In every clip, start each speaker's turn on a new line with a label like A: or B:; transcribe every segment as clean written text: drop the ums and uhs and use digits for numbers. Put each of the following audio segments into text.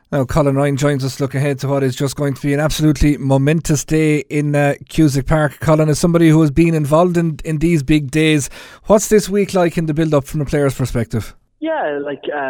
A: Now, Colin Ryan joins us. Look ahead to what is just going to be an absolutely momentous day in Cusack Park. Colin, as somebody who has been involved in these big days, what's this week like in the build-up from a player's perspective?
B: Yeah,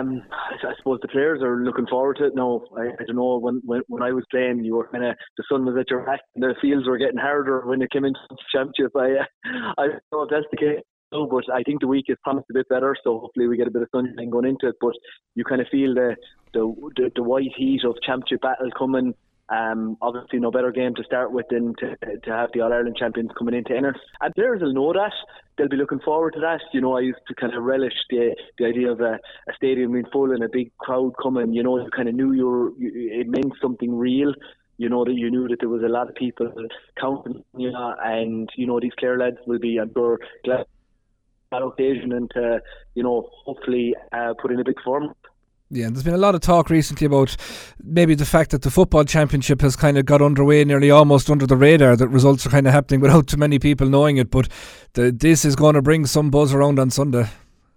B: I suppose the players are looking forward to it now. I don't know, when I was playing, you were the sun was at your back and the fields were getting harder when it came into the championship. I don't know if that's the case. No, but I think the week is promised a bit better, so hopefully we get a bit of sunshine going into it. But you kind of feel the white heat of championship battle coming. Obviously, no better game to start with than to have the All Ireland champions coming into Ennis. And players will know that. They'll be looking forward to that. You know, I used to kind of relish the idea of a stadium being full and a big crowd coming. You know, you kind of knew it meant something real. You know, that you knew that there was a lot of people counting, and, these Clare lads will be, I'm sure, glad that occasion and to, hopefully put in a big performance.
A: Yeah, there's been a lot of talk recently about maybe the fact that the football championship has kind of got underway nearly almost under the radar, that results are kind of happening without too many people knowing it, but this is going to bring some buzz around on Sunday.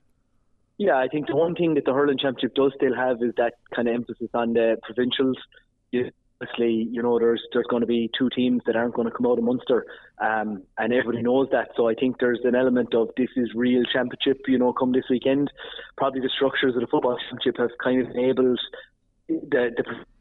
B: Yeah, I think the one thing that the hurling championship does still have is that kind of emphasis on the provincials. Obviously, there's going to be two teams that aren't going to come out of Munster, and everybody knows that. So I think there's an element of this is real championship, come this weekend. Probably the structures of the football championship have kind of enabled the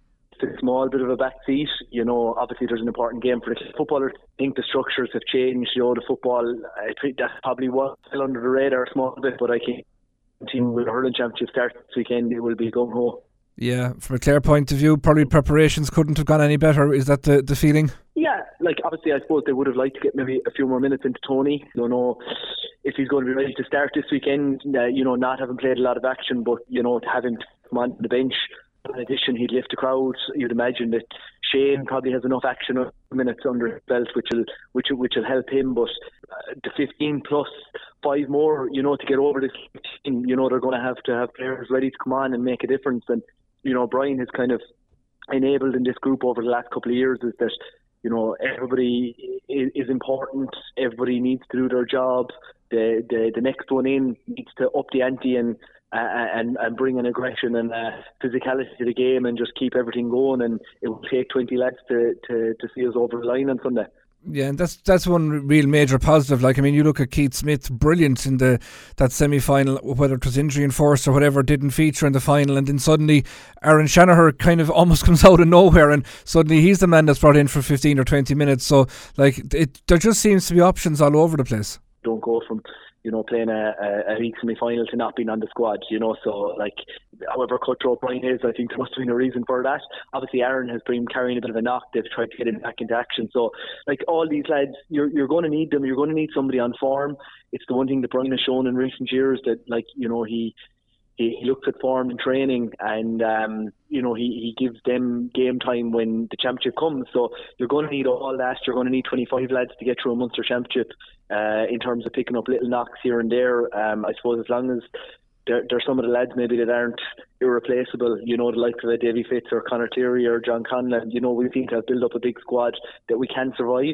B: small bit of a back seat. Obviously there's an important game for the footballer. I think the structures have changed. The football, I think that's probably what fell under the radar a small bit, but I think the team with the hurling championship starts this weekend, it will be gung ho.
A: Yeah, from a Clare point of view, probably preparations couldn't have gone any better. Is that the feeling?
B: Yeah, obviously I suppose they would have liked to get maybe a few more minutes into Tony. Don't know if he's going to be ready to start this weekend, not having played a lot of action, but, to have him come on the bench. In addition, he'd lift the crowd. You'd imagine that Shane probably has enough action minutes under his belt, which will help him. But the 15 plus 5 more, to get over this team, they're going to have players ready to come on and make a difference. And Brian has kind of enabled in this group over the last couple of years is that everybody is important. Everybody needs to do their job. The next one in needs to up the ante and bring an aggression and physicality to the game and just keep everything going. And it will take 20 lads to see us over the line on Sunday.
A: Yeah, and that's one real major positive. You look at Keith Smith, brilliant in that semi-final, whether it was injury enforced or whatever, didn't feature in the final, and then suddenly Aaron Shanahan kind of almost comes out of nowhere, and suddenly he's the man that's brought in for 15 or 20 minutes. So there just seems to be options all over the place.
B: Don't go from playing a league semi-final to not being on the squad, so however cutthroat Brian is, I think there must have been a reason for that. Obviously Aaron has been carrying a bit of a knock. They've tried to get him back into action, so all these lads, you're going to need them. You're going to need somebody on form. It's the one thing that Brian has shown in recent years, that he looks at form in training, and he gives them game time when the championship comes. So you're going to need all that. You're going to need 25 lads to get through a Munster championship in terms of picking up little knocks here and there. I suppose as long as there's some of the lads maybe that aren't irreplaceable, the likes of Davy Fitz or Conor Terry or John Conlon, we seem to have built up a big squad that we can survive.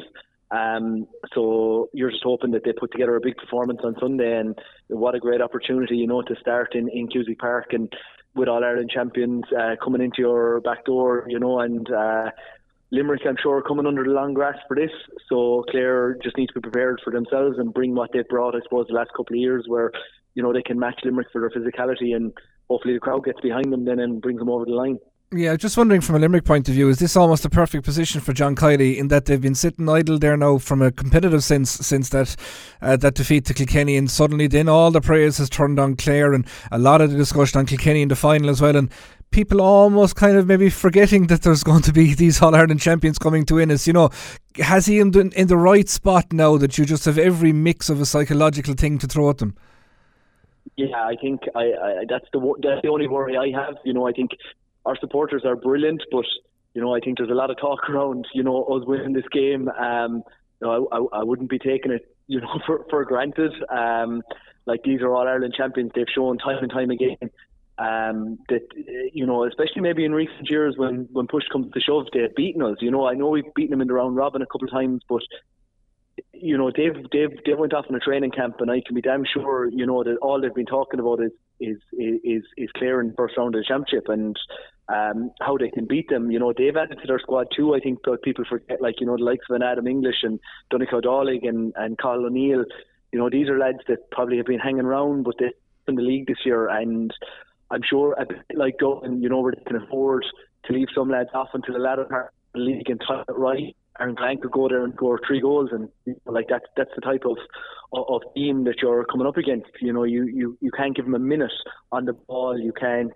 B: So you're just hoping that they put together a big performance on Sunday, and what a great opportunity, to start in Cusack Park and with All Ireland champions coming into your back door, and Limerick, I'm sure, coming under the long grass for this. So Clare just need to be prepared for themselves and bring what they've brought, I suppose, the last couple of years, where they can match Limerick for their physicality, and hopefully the crowd gets behind them then and brings them over the line.
A: Yeah, just wondering from a Limerick point of view, is this almost a perfect position for John Kiely, in that they've been sitting idle there now from a competitive sense since that defeat to Kilkenny, and suddenly then all the praise has turned on Clare and a lot of the discussion on Kilkenny in the final as well, and people almost kind of maybe forgetting that there's going to be these All-Ireland champions coming to Ennis. Has he in the right spot now, that you just have every mix of a psychological thing to throw at them?
B: Yeah, I think that's the only worry I have. I think our supporters are brilliant, but I think there's a lot of talk around us winning this game. I wouldn't be taking it for granted. These are All Ireland champions. They've shown time and time again that especially maybe in recent years when push comes to shove, they've beaten us. I know we've beaten them in the round robin a couple of times, but they've went off in a training camp, and I can be damn sure that all they've been talking about is Clare in the first round of the championship. And how they can beat them. They've added to their squad too. I think people forget, the likes of an Adam English and Donnchadh Dálaigh and Carl O'Neill. These are lads that probably have been hanging around, but they're in the league this year, and I'm sure a bit like Dublin, where they can afford to leave some lads off until the latter part of the league and tie it right. Aaron Glenn could go there and score 3 goals, and that's the type of team that you're coming up against. You can't give them a minute on the ball. You can't,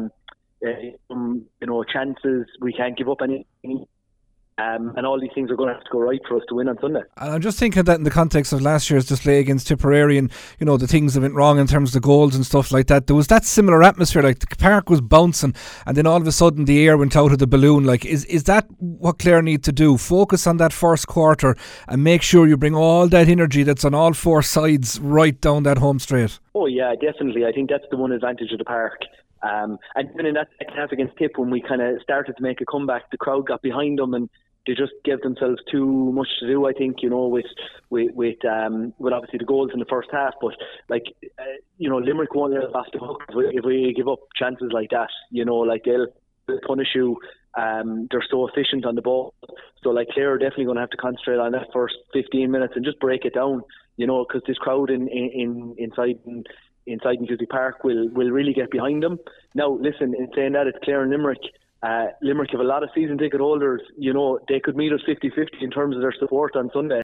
B: chances. We can't give up anything. And all these things are going to have to go right for us to win on Sunday.
A: And I'm just thinking that in the context of last year's display against Tipperary, and the things that went wrong in terms of the goals and stuff like that, there was that similar atmosphere. Like the park was bouncing, and then all of a sudden the air went out of the balloon. Like is that what Clare need to do? Focus on that first quarter and make sure you bring all that energy that's on all 4 sides right down that home straight.
B: Oh yeah, definitely. I think that's the one advantage of the park. And then in that second half against Tip, when we kind of started to make a comeback, the crowd got behind them and they just gave themselves too much to do, I think, with obviously the goals in the first half. But Limerick won't let us off the hook if we give up chances like that. They'll punish you. They're so efficient on the ball. So Clare are definitely going to have to concentrate on that first 15 minutes and just break it down. Because this crowd inside Newsy Park will really get behind them. Now, listen, in saying that, it's Clare and Limerick. Limerick have a lot of season ticket holders. They could meet us 50-50 in terms of their support on Sunday.